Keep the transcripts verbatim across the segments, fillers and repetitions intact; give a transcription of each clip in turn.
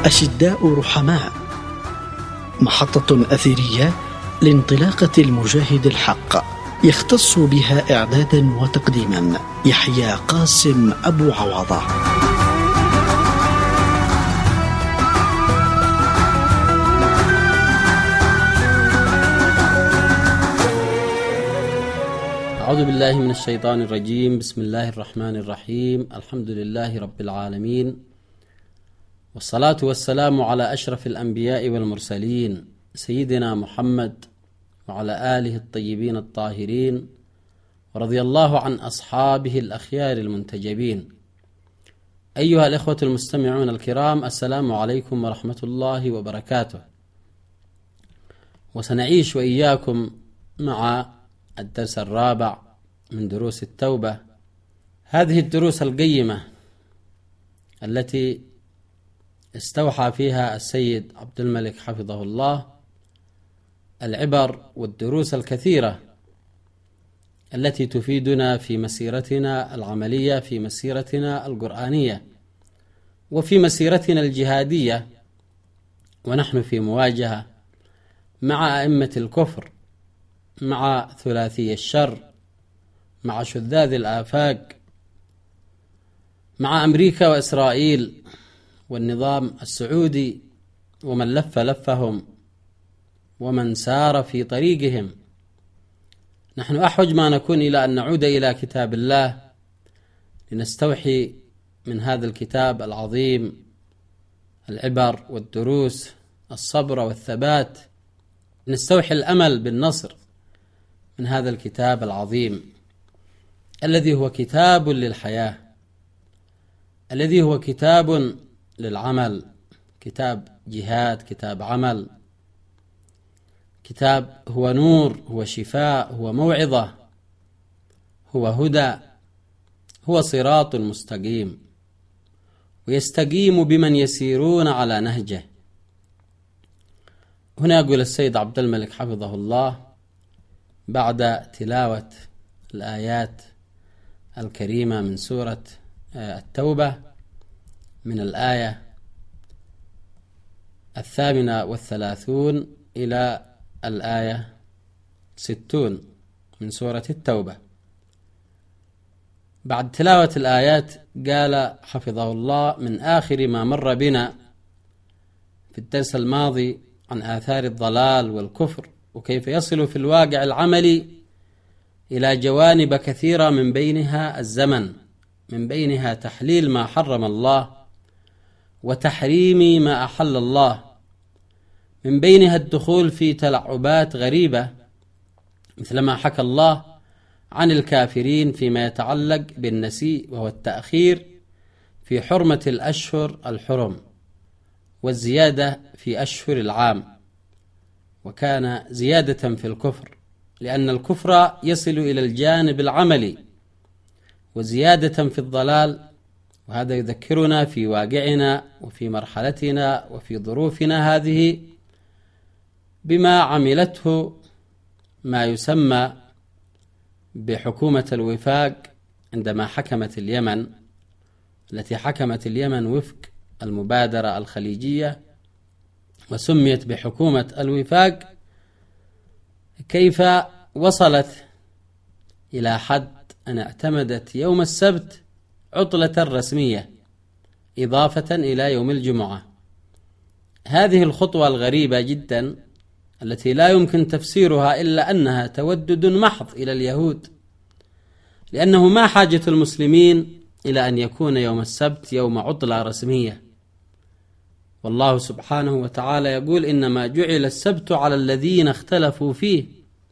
أشداء رحماء، محطة أثرية لانطلاقة المجاهد الحق، يختص بها إعدادا وتقديما يحيى قاسم أبو عوضة. أعوذ بالله من الشيطان الرجيم. بسم الله الرحمن الرحيم. الحمد لله رب العالمين، والصلاة والسلام على أشرف الأنبياء والمرسلين سيدنا محمد وعلى آله الطيبين الطاهرين، ورضي الله عن أصحابه الأخيار المنتجبين. أيها الإخوة المستمعون الكرام، السلام عليكم ورحمة الله وبركاته. وسنعيش وإياكم مع الدرس الرابع من دروس التوبة، هذه الدروس القيمة التي استوحى فيها السيد عبد الملك حفظه الله العبر والدروس الكثيرة التي تفيدنا في مسيرتنا العملية، في مسيرتنا القرآنية، وفي مسيرتنا الجهادية، ونحن في مواجهة مع أئمة الكفر، مع ثلاثي الشر، مع شذاذ الآفاق، مع أمريكا وإسرائيل والنظام السعودي ومن لف لفهم ومن سار في طريقهم. نحن أحوج ما نكون إلى أن نعود إلى كتاب الله لنستوحي من هذا الكتاب العظيم العبر والدروس، الصبر والثبات، نستوحي الأمل بالنصر من هذا الكتاب العظيم الذي هو كتاب للحياة، الذي هو كتاب للعمل، كتاب جهاد، كتاب عمل، كتاب هو نور، هو شفاء، هو موعظة، هو هدى، هو صراط مستقيم، ويستقيم بمن يسيرون على نهجه. هنا يقول السيد عبد الملك حفظه الله بعد تلاوة الآيات الكريمة من سورة التوبة من الآية الثامنة والثلاثون إلى الآية ستون من سورة التوبة، بعد تلاوة الآيات قال حفظه الله: من آخر ما مر بنا في الدرس الماضي عن آثار الضلال والكفر، وكيف يصل في الواقع العملي إلى جوانب كثيرة، من بينها الزمن، من بينها تحليل ما حرم الله وتحريم ما أحل الله، من بينها الدخول في تلعبات غريبة مثل ما حكى الله عن الكافرين فيما يتعلق بالنسيء، وهو التأخير في حرمة الأشهر الحرم والزيادة في أشهر العام، وكان زيادة في الكفر لأن الكفر يصل إلى الجانب العملي، وزيادة في الضلال، وهذا يذكرنا في واقعنا وفي مرحلتنا وفي ظروفنا هذه بما عملته ما يسمى بحكومة الوفاق عندما حكمت اليمن، التي حكمت اليمن وفق المبادرة الخليجية وسميت بحكومة الوفاق، كيف وصلت إلى حد أن اعتمدت يوم السبت عطلة رسمية إضافة إلى يوم الجمعة. هذه الخطوة الغريبة جدا التي لا يمكن تفسيرها إلا أنها تودد محض إلى اليهود، لأنه ما حاجة المسلمين إلى أن يكون يوم السبت يوم عطلة رسمية، والله سبحانه وتعالى يقول: إنما جعل السبت على الذين اختلفوا فيه.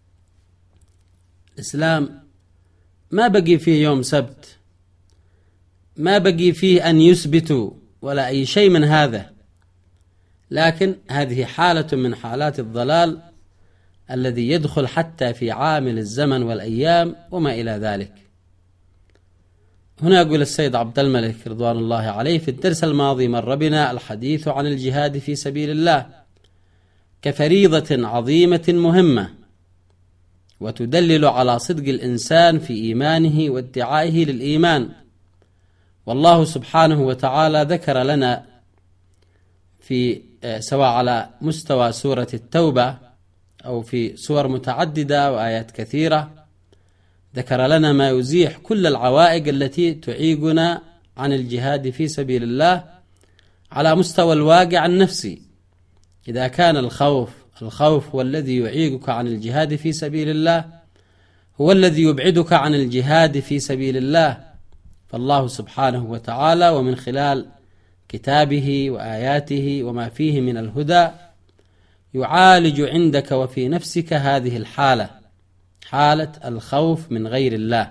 الإسلام ما بقي فيه يوم سبت، ما بقي فيه أن يثبتوا ولا أي شيء من هذا، لكن هذه حالة من حالات الضلال الذي يدخل حتى في عامل الزمن والأيام وما إلى ذلك. هنا يقول السيد عبد الملك رضوان الله عليه: في الدرس الماضي مر بنا الحديث عن الجهاد في سبيل الله كفريضة عظيمة مهمة، وتدلل على صدق الإنسان في إيمانه وادعائه للإيمان. والله سبحانه وتعالى ذكر لنا في سواء على مستوى سورة التوبة أو في سور متعددة وآيات كثيرة، ذكر لنا ما يزيح كل العوائق التي تعيقنا عن الجهاد في سبيل الله على مستوى الواقع النفسي. إذا كان الخوف الخوف هو الذي يعيقك عن الجهاد في سبيل الله، هو الذي يبعدك عن الجهاد في سبيل الله، فالله سبحانه وتعالى ومن خلال كتابه وآياته وما فيه من الهدى يعالج عندك وفي نفسك هذه الحالة، حالة الخوف من غير الله،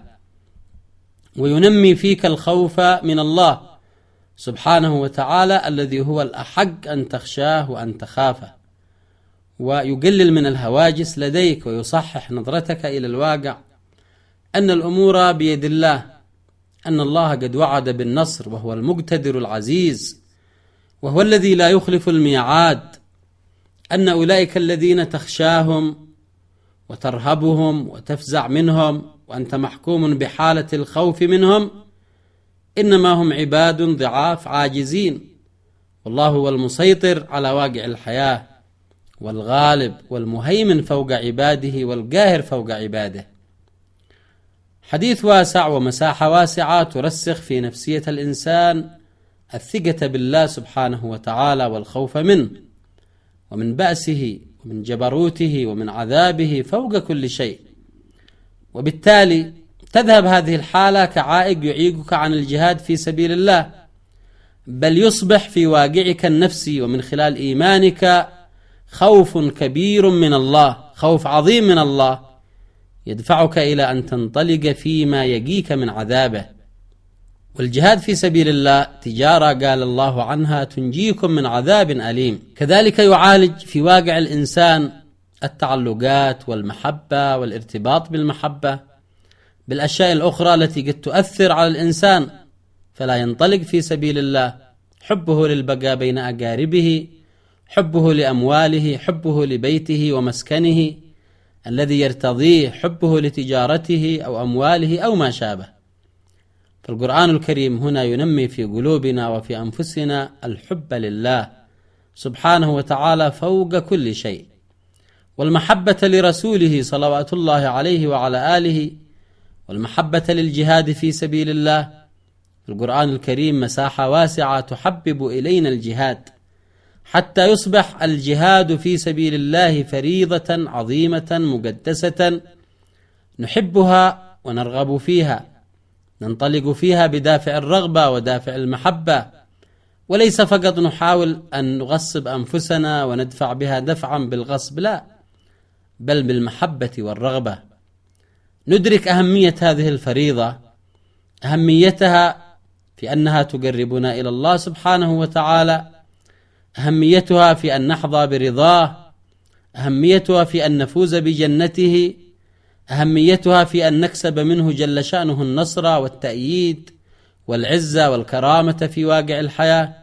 وينمي فيك الخوف من الله سبحانه وتعالى الذي هو الأحق أن تخشاه وأن تخافه، ويقلل من الهواجس لديك ويصحح نظرتك إلى الواقع أن الأمور بيد الله، أن الله قد وعد بالنصر وهو المقتدر العزيز وهو الذي لا يخلف الميعاد، أن أولئك الذين تخشاهم وترهبهم وتفزع منهم وأنت محكوم بحالة الخوف منهم إنما هم عباد ضعاف عاجزين، والله هو المسيطر على واقع الحياة والغالب والمهيمن فوق عباده والقاهر فوق عباده. حديث واسع ومساحة واسعة ترسخ في نفسية الإنسان الثقة بالله سبحانه وتعالى والخوف منه ومن بأسه ومن جبروته ومن عذابه فوق كل شيء، وبالتالي تذهب هذه الحالة كعائق يعيقك عن الجهاد في سبيل الله، بل يصبح في واقعك النفسي ومن خلال إيمانك خوف كبير من الله، خوف عظيم من الله يدفعك إلى أن تنطلق فيما يقيك من عذابه. والجهاد في سبيل الله تجارة قال الله عنها تنجيكم من عذاب أليم. كذلك يعالج في واقع الإنسان التعلقات والمحبة والارتباط بالمحبة بالأشياء الأخرى التي قد تؤثر على الإنسان فلا ينطلق في سبيل الله، حبه للبقاء بين أقاربه، حبه لأمواله، حبه لبيته ومسكنه الذي يرتضيه، حبه لتجارته أو أمواله أو ما شابه. فالقرآن الكريم هنا ينمي في قلوبنا وفي أنفسنا الحب لله سبحانه وتعالى فوق كل شيء، والمحبة لرسوله صلوات الله عليه وعلى آله، والمحبة للجهاد في سبيل الله. القرآن الكريم مساحة واسعة تحبب إلينا الجهاد حتى يصبح الجهاد في سبيل الله فريضة عظيمة مقدسة نحبها ونرغب فيها، ننطلق فيها بدافع الرغبة ودافع المحبة، وليس فقط نحاول أن نغصب أنفسنا وندفع بها دفعا بالغصب، لا، بل بالمحبة والرغبة. ندرك أهمية هذه الفريضة، أهميتها في أنها تقربنا إلى الله سبحانه وتعالى، أهميتها في أن نحظى برضاه، أهميتها في أن نفوز بجنته، أهميتها في أن نكسب منه جل شأنه النصر والتأييد والعزة والكرامة في واقع الحياة،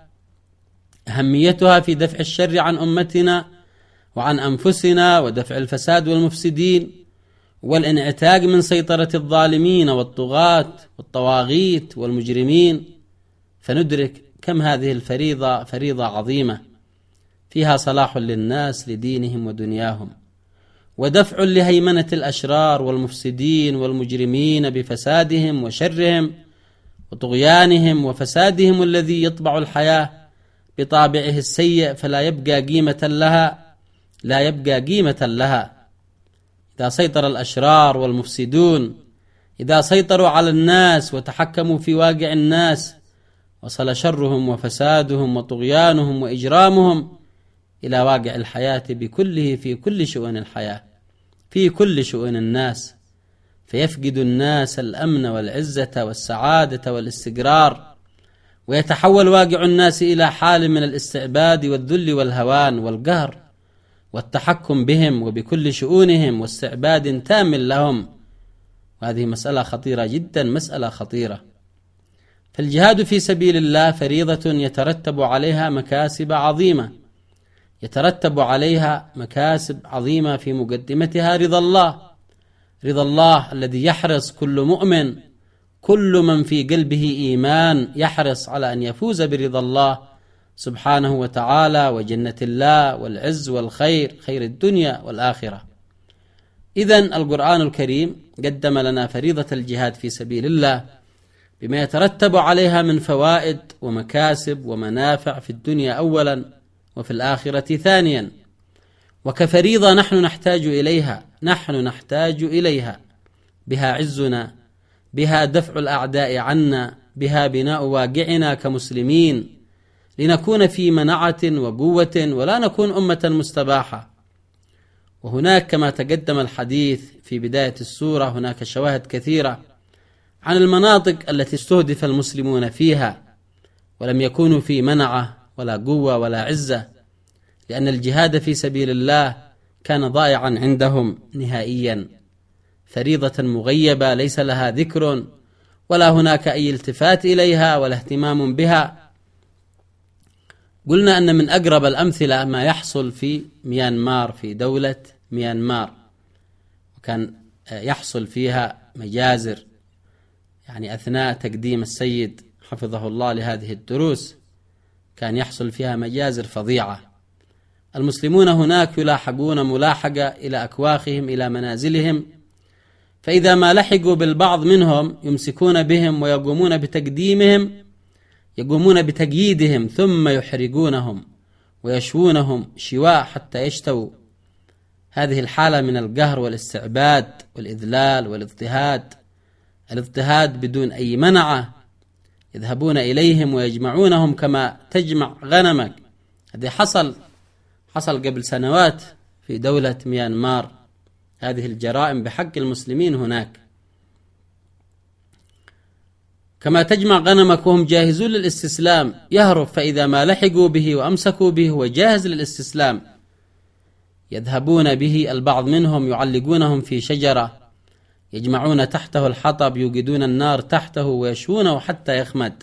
أهميتها في دفع الشر عن أمتنا وعن أنفسنا ودفع الفساد والمفسدين والانعتاق من سيطرة الظالمين والطغاة والطواغيت والمجرمين. فندرك كم هذه الفريضة فريضة عظيمة فيها صلاح للناس لدينهم ودنياهم، ودفع لهيمنة الأشرار والمفسدين والمجرمين بفسادهم وشرهم وطغيانهم وفسادهم الذي يطبع الحياة بطابعه السيء فلا يبقى قيمة لها لا يبقى قيمة لها. إذا سيطر الأشرار والمفسدون، إذا سيطروا على الناس وتحكموا في واقع الناس، وصل شرهم وفسادهم وطغيانهم وإجرامهم إلى واقع الحياة بكله في كل شؤون الحياة، في كل شؤون الناس، فيفقد الناس الأمن والعزة والسعادة والاستقرار، ويتحول واقع الناس إلى حال من الاستعباد والذل والهوان والقهر والتحكم بهم وبكل شؤونهم واستعباد تام لهم. وهذه مسألة خطيرة جدا، مسألة خطيرة. فالجهاد في سبيل الله فريضة يترتب عليها مكاسب عظيمة، يترتب عليها مكاسب عظيمة في مقدمتها رضا الله، رضا الله الذي يحرص كل مؤمن، كل من في قلبه إيمان يحرص على أن يفوز برضا الله سبحانه وتعالى وجنة الله والعز والخير، خير الدنيا والآخرة. إذن القرآن الكريم قدم لنا فريضة الجهاد في سبيل الله بما يترتب عليها من فوائد ومكاسب ومنافع في الدنيا أولا وفي الآخرة ثانيا، وكفريضة نحن نحتاج إليها، نحن نحتاج إليها، بها عزنا، بها دفع الأعداء عنا، بها بناء واقعنا كمسلمين، لنكون في منعة وقوة ولا نكون أمة مستباحة. وهناك كما تقدم الحديث في بداية السورة هناك شواهد كثيرة عن المناطق التي استهدف المسلمون فيها ولم يكونوا في منعة ولا قوة ولا عزة، لأن الجهاد في سبيل الله كان ضائعا عندهم نهائيا، فريضة مغيبة ليس لها ذكر ولا هناك أي التفات إليها ولا اهتمام بها. قلنا أن من أقرب الأمثلة ما يحصل في ميانمار، في دولة ميانمار، وكان يحصل فيها مجازر يعني أثناء تقديم السيد حفظه الله لهذه الدروس، كان يحصل فيها مجازر فظيعة. المسلمون هناك يلاحقون ملاحقة إلى أكواخهم إلى منازلهم، فإذا ما لحقوا بالبعض منهم يمسكون بهم ويقومون بتقديمهم، يقومون بتقييدهم ثم يحرقونهم ويشوونهم شواء حتى يشتووا. هذه الحالة من القهر والاستعباد والإذلال والاضطهاد، الاضطهاد بدون أي منعة، يذهبون إليهم ويجمعونهم كما تجمع غنمك. هذا حصل حصل قبل سنوات في دولة ميانمار، هذه الجرائم بحق المسلمين هناك. كما تجمع غنمك وهم جاهزون للاستسلام، يهرب، فإذا ما لحقوا به وأمسكوا به هو جاهز للاستسلام، يذهبون به البعض منهم يعلقونهم في شجرة، يجمعون تحته الحطب، يوقدون النار تحته ويشونه حتى يخمد.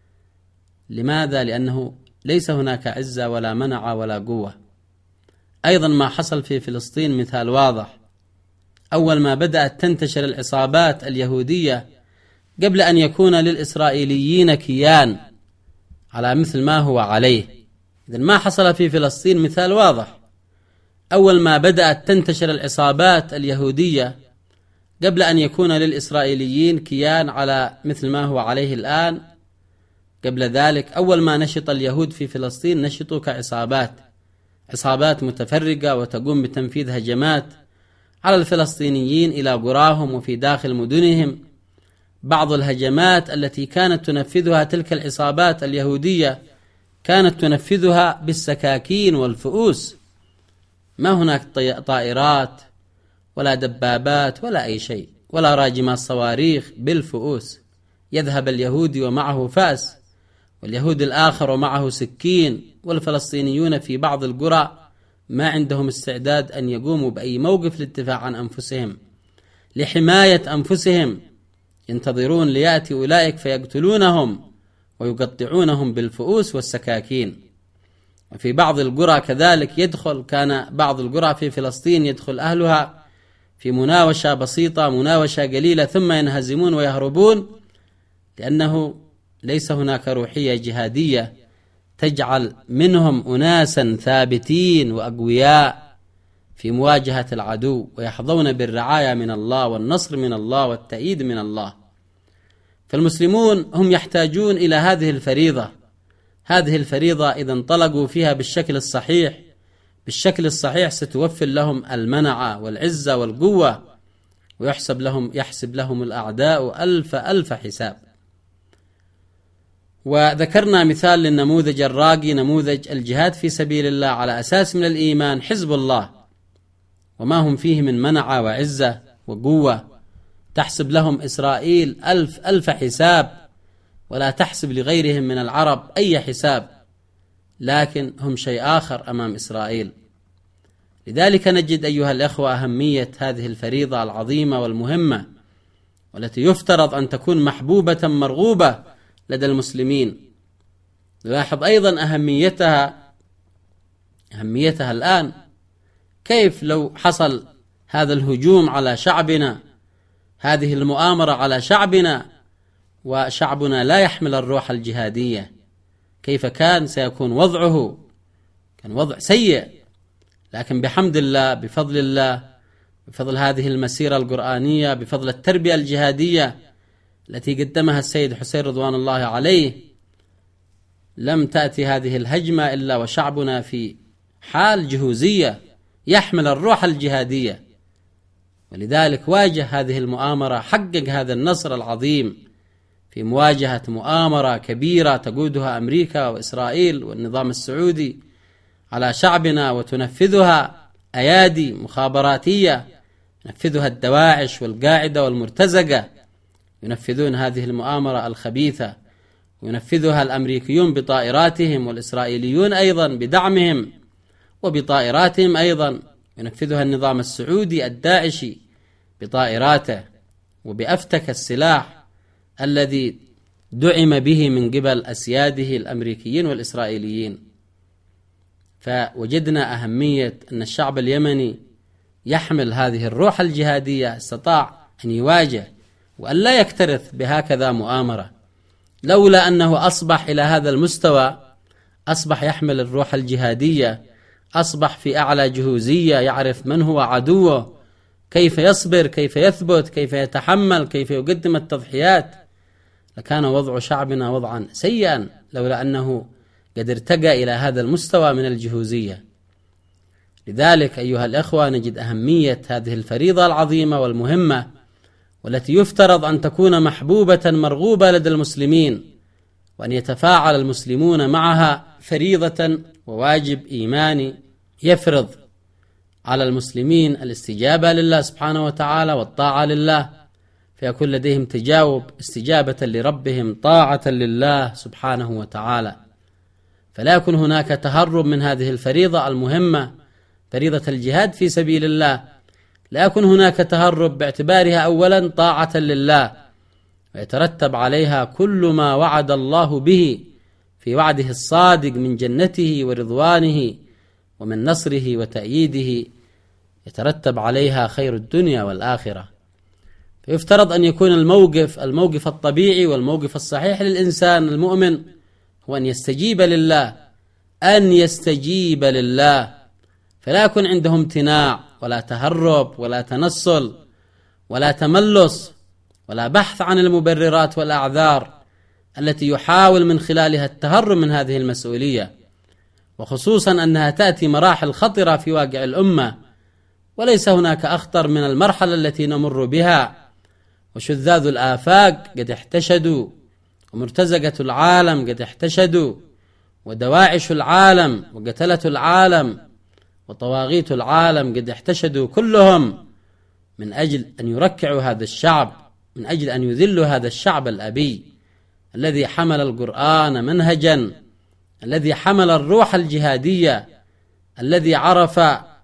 لماذا؟ لأنه ليس هناك عزة ولا منع ولا قوة. أيضا ما حصل في فلسطين مثال واضح. أول ما بدأت تنتشر العصابات اليهودية قبل أن يكون للإسرائيليين كيان على مثل ما هو عليه، إذن ما حصل في فلسطين مثال واضح. أول ما بدأت تنتشر العصابات اليهودية قبل أن يكون للإسرائيليين كيان على مثل ما هو عليه الآن، قبل ذلك أول ما نشط اليهود في فلسطين نشطوا كعصابات، عصابات متفرقة وتقوم بتنفيذ هجمات على الفلسطينيين إلى قراهم وفي داخل مدنهم. بعض الهجمات التي كانت تنفذها تلك العصابات اليهودية كانت تنفذها بالسكاكين والفؤوس، ما هناك طائرات ولا دبابات ولا أي شيء ولا راجمات صواريخ، بالفؤوس. يذهب اليهودي ومعه فأس، واليهود الآخر ومعه سكين، والفلسطينيون في بعض القرى ما عندهم استعداد أن يقوموا بأي موقف للدفاع عن أنفسهم، لحماية أنفسهم، ينتظرون ليأتي أولئك فيقتلونهم ويقطعونهم بالفؤوس والسكاكين. وفي بعض القرى كذلك يدخل، كان بعض القرى في فلسطين يدخل أهلها في مناوشة بسيطة، مناوشة قليلة، ثم ينهزمون ويهربون، لأنه ليس هناك روحية جهادية تجعل منهم أناسا ثابتين وأقوياء في مواجهة العدو، ويحظون بالرعاية من الله والنصر من الله والتأييد من الله. فالمسلمون هم يحتاجون إلى هذه الفريضة. هذه الفريضة إذا انطلقوا فيها بالشكل الصحيح، بالشكل الصحيح ستوفر لهم المنعة والعزة والقوة، ويحسب لهم يحسب لهم الأعداء ألف ألف حساب. وذكرنا مثال للنموذج الراقي، نموذج الجهاد في سبيل الله على أساس من الإيمان، حزب الله، وما هم فيه من منعة وعزة وقوة. تحسب لهم إسرائيل ألف ألف حساب، ولا تحسب لغيرهم من العرب أي حساب، لكن هم شيء آخر أمام إسرائيل. لذلك نجد أيها الأخوة أهمية هذه الفريضة العظيمة والمهمة، والتي يفترض أن تكون محبوبة مرغوبة لدى المسلمين. نلاحظ أيضا أهميتها أهميتها الآن. كيف لو حصل هذا الهجوم على شعبنا، هذه المؤامرة على شعبنا، وشعبنا لا يحمل الروح الجهادية؟ كيف كان سيكون وضعه؟ كان وضع سيء، لكن بحمد الله، بفضل الله، بفضل هذه المسيرة القرآنية، بفضل التربية الجهادية التي قدمها السيد حسين رضوان الله عليه، لم تأتي هذه الهجمة إلا وشعبنا في حال جهوزية يحمل الروح الجهادية، ولذلك واجه هذه المؤامرة، حقق هذا النصر العظيم في مواجهة مؤامرة كبيرة تقودها أمريكا وإسرائيل والنظام السعودي على شعبنا، وتنفذها أيادي مخابراتية، ينفذها الدواعش والقاعدة والمرتزقة، ينفذون هذه المؤامرة الخبيثة، وينفذها الأمريكيون بطائراتهم، والإسرائيليون أيضا بدعمهم وبطائراتهم أيضا، ينفذها النظام السعودي الداعشي بطائراته وبأفتك السلاح الذي دعم به من قبل أسياده الأمريكيين والإسرائيليين. فوجدنا أهمية أن الشعب اليمني يحمل هذه الروح الجهادية، استطاع أن يواجه وأن لا يكترث بهكذا مؤامرة. لولا أنه أصبح إلى هذا المستوى، أصبح يحمل الروح الجهادية، أصبح في أعلى جهوزية، يعرف من هو عدوه، كيف يصبر، كيف يثبت، كيف يتحمل، كيف يقدم التضحيات، لكان وضع شعبنا وضعا سيئا لولا أنه قد ارتقى إلى هذا المستوى من الجهوزية. لذلك أيها الأخوة نجد أهمية هذه الفريضة العظيمة والمهمة، والتي يفترض أن تكون محبوبة مرغوبة لدى المسلمين، وأن يتفاعل المسلمون معها، فريضة وواجب إيماني يفرض على المسلمين الاستجابة لله سبحانه وتعالى والطاعة لله، فيكون لديهم تجاوب استجابة لربهم، طاعة لله سبحانه وتعالى. فلا يكون هناك تهرب من هذه الفريضة المهمة، فريضة الجهاد في سبيل الله، لا يكون هناك تهرب باعتبارها أولا طاعة لله، ويترتب عليها كل ما وعد الله به في وعده الصادق من جنته ورضوانه ومن نصره وتأييده، يترتب عليها خير الدنيا والآخرة. فيفترض أن يكون الموقف الموقف الطبيعي والموقف الصحيح للإنسان المؤمن هو أن يستجيب لله، أن يستجيب لله، فلا يكون عنده امتناع ولا تهرب ولا تنصل ولا تملص ولا بحث عن المبررات والأعذار التي يحاول من خلالها التهرب من هذه المسؤولية، وخصوصا أنها تأتي مراحل خطرة في واقع الأمة، وليس هناك أخطر من المرحلة التي نمر بها، وشذاذ الآفاق قد احتشدوا، ومرتزقة العالم قد احتشدوا، ودواعش العالم وقتلة العالم وطواغيت العالم قد احتشدوا كلهم من أجل أن يركعوا هذا الشعب، من أجل أن يذلوا هذا الشعب الأبي الذي حمل القرآن منهجا، الذي حمل الروح الجهادية، الذي عرف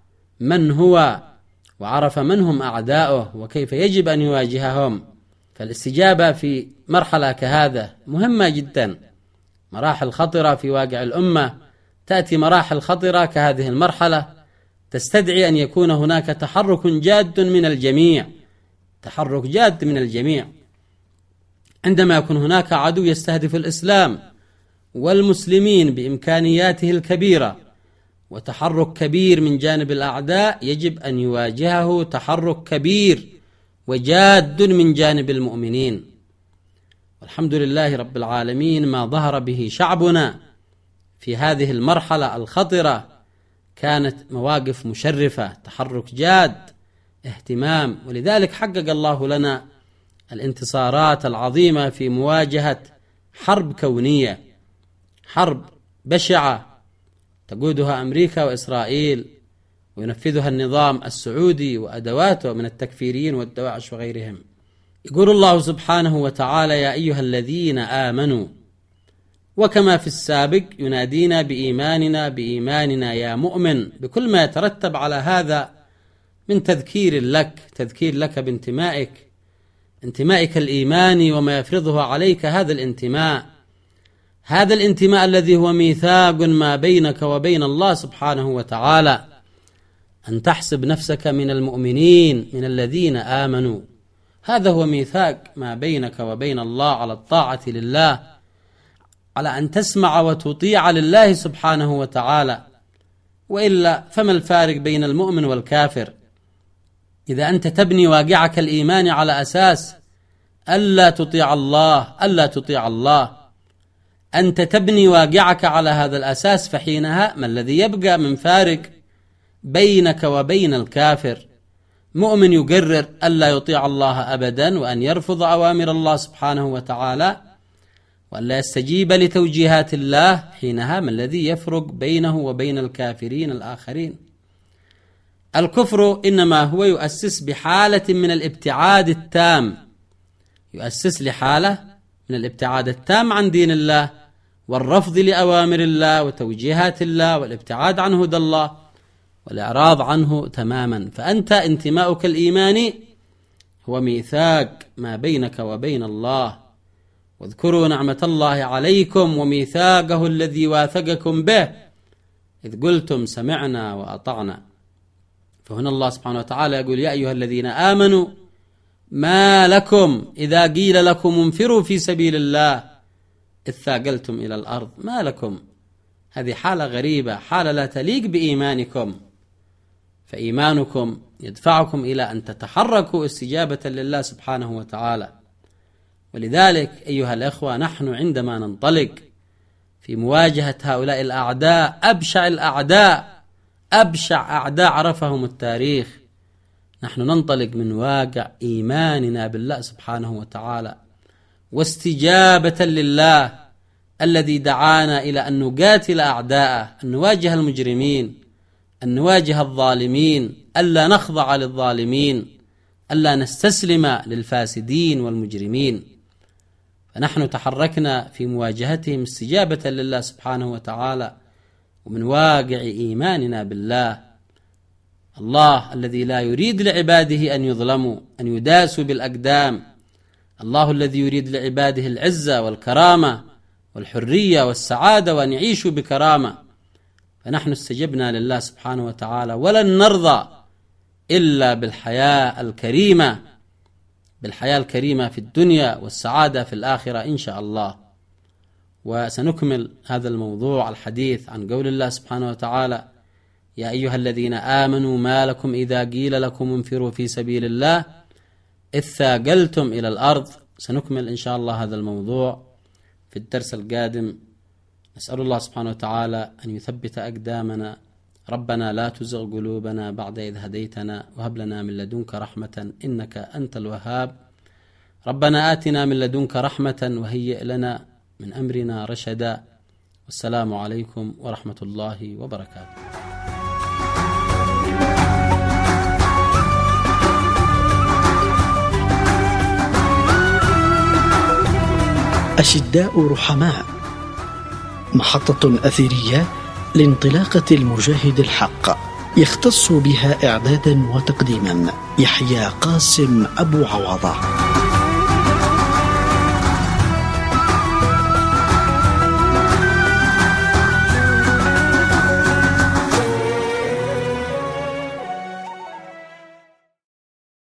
من هو وعرف من هم أعداؤه وكيف يجب أن يواجههم. فالاستجابة في مرحلة كهذا مهمة جدا، مراحل خطرة في واقع الأمة، تأتي مراحل خطرة كهذه المرحلة تستدعي أن يكون هناك تحرك جاد من الجميع، تحرك جاد من الجميع. عندما يكون هناك عدو يستهدف الإسلام والمسلمين بإمكانياته الكبيرة، وتحرك كبير من جانب الأعداء، يجب أن يواجهه تحرك كبير وجاد من جانب المؤمنين. والحمد لله رب العالمين ما ظهر به شعبنا في هذه المرحلة الخطرة كانت مواقف مشرفة، تحرك جاد، اهتمام، ولذلك حقق الله لنا الانتصارات العظيمة في مواجهة حرب كونية، حرب بشعة تقودها أمريكا وإسرائيل، وينفذها النظام السعودي وأدواته من التكفيريين والدواعش وغيرهم. يقول الله سبحانه وتعالى: يا أيها الذين آمنوا، وكما في السابق ينادينا بإيماننا بإيماننا يا مؤمن، بكل ما يترتب على هذا من تذكير لك، تذكير لك بانتمائك، انتمائك الإيماني وما يفرضه عليك هذا الانتماء، هذا الانتماء الذي هو ميثاق ما بينك وبين الله سبحانه وتعالى، أن تحسب نفسك من المؤمنين من الذين آمنوا، هذا هو ميثاق ما بينك وبين الله على الطاعة لله، على أن تسمع وتطيع لله سبحانه وتعالى، وإلا فما الفارق بين المؤمن والكافر؟ إذا أنت تبني واقعك الإيمان على أساس ألا تطيع الله ألا تطيع الله أنت تبني واقعك على هذا الأساس، فحينها ما الذي يبقى من فارق بينك وبين الكافر؟ مؤمن يقرر ألا يطيع الله أبدا، وأن يرفض أوامر الله سبحانه وتعالى، وألا يستجيب لتوجيهات الله، حينها ما الذي يفرق بينه وبين الكافرين الآخرين؟ الكفر إنما هو يؤسس بحالة من الابتعاد التام، يؤسس لحالة من الابتعاد التام عن دين الله والرفض لأوامر الله وتوجيهات الله والابتعاد عن هدى الله والإعراض عنه تماما. فأنت انتماؤك الإيماني هو ميثاق ما بينك وبين الله. واذكروا نعمة الله عليكم وميثاقه الذي واثقكم به إذ قلتم سمعنا وأطعنا. فهنا الله سبحانه وتعالى يقول: يا أيها الذين آمنوا ما لكم إذا قيل لكم انفروا في سبيل الله إذ ثاقلتم إلى الأرض. ما لكم، هذه حالة غريبة، حالة لا تليق بإيمانكم، فإيمانكم يدفعكم إلى أن تتحركوا استجابة لله سبحانه وتعالى. ولذلك أيها الأخوة، نحن عندما ننطلق في مواجهة هؤلاء الأعداء، أبشع الأعداء أبشع أعداء عرفهم التاريخ، نحن ننطلق من واقع إيماننا بالله سبحانه وتعالى واستجابة لله الذي دعانا إلى أن نقاتل أعداءه، أن نواجه المجرمين، أن نواجه الظالمين، ألا نخضع للظالمين، ألا نستسلم للفاسدين والمجرمين. فنحن تحركنا في مواجهتهم استجابة لله سبحانه وتعالى ومن واقع إيماننا بالله، الله الذي لا يريد لعباده أن يظلموا، أن يداسوا بالأقدام، الله الذي يريد لعباده العزة والكرامة والحرية والسعادة وأن يعيشوا بكرامة. فنحن استجبنا لله سبحانه وتعالى، ولن نرضى إلا بالحياة الكريمة، بالحياة الكريمة في الدنيا والسعادة في الآخرة إن شاء الله. وسنكمل هذا الموضوع الحديث عن قول الله سبحانه وتعالى: يا أيها الذين آمنوا ما لكم إذا قيل لكم انفروا في سبيل الله إذ ثاقلتم إلى الأرض. سنكمل إن شاء الله هذا الموضوع في الدرس القادم. نسأل الله سبحانه وتعالى أن يثبت أقدامنا. ربنا لا تزغ قلوبنا بعد إذ هديتنا وهب لنا من لدنك رحمة إنك أنت الوهاب. ربنا آتنا من لدنك رحمة وهيئ لنا من أمرنا رشدا. والسلام عليكم ورحمة الله وبركاته. أشداء رحماء، محطة أثيرية لانطلاقة المجاهد الحق، يختص بها إعدادا وتقديما يحيى قاسم أبو عوضة.